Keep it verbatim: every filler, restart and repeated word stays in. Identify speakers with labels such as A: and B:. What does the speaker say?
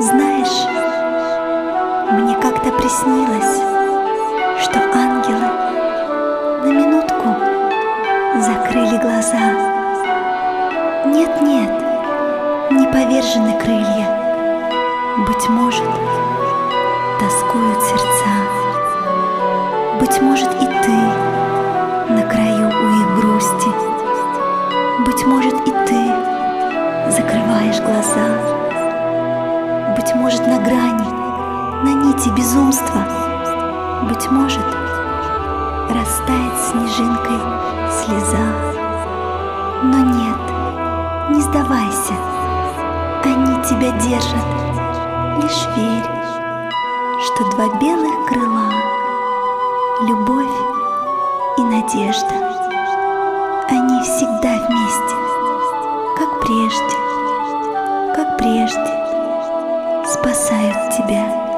A: Знаешь, мне как-то приснилось, что ангелы на минутку закрыли глаза. Нет-нет, не повержены крылья, быть может, тоскуют сердца. Быть может, и ты на краю у их грусти, быть может, и ты закрываешь глаза. Быть может, на грани, на нити безумства, быть может, растает снежинкой слеза. Но нет, не сдавайся, они тебя держат. Лишь верь, что два белых крыла — любовь и надежда. Они всегда вместе, как прежде, как прежде, спасают тебя.